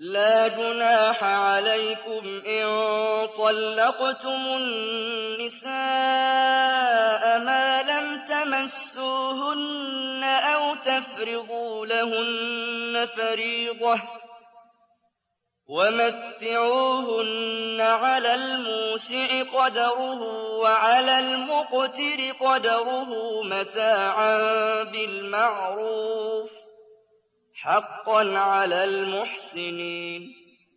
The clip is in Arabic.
لَّا جُنَاحَ عَلَيْكُمْ إِن طَلَّقْتُمُ النِّسَاءَ مَا لَمْ تَمَسُّوهُنَّ أَوْ تَفْرِضُوا لَهُنَّ فَرِيضَةً ۚ وَمَتِّعُوهُنَّ عَلَى الْمُوسِعِ قَدَرُهُ وَعَلَى الْمُقْتِرِ قَدَرُهُ مَتَاعًا بِالْمَعْرُوفِ ۖ حَقًّا عَلَى الْمُحْسِنِينَ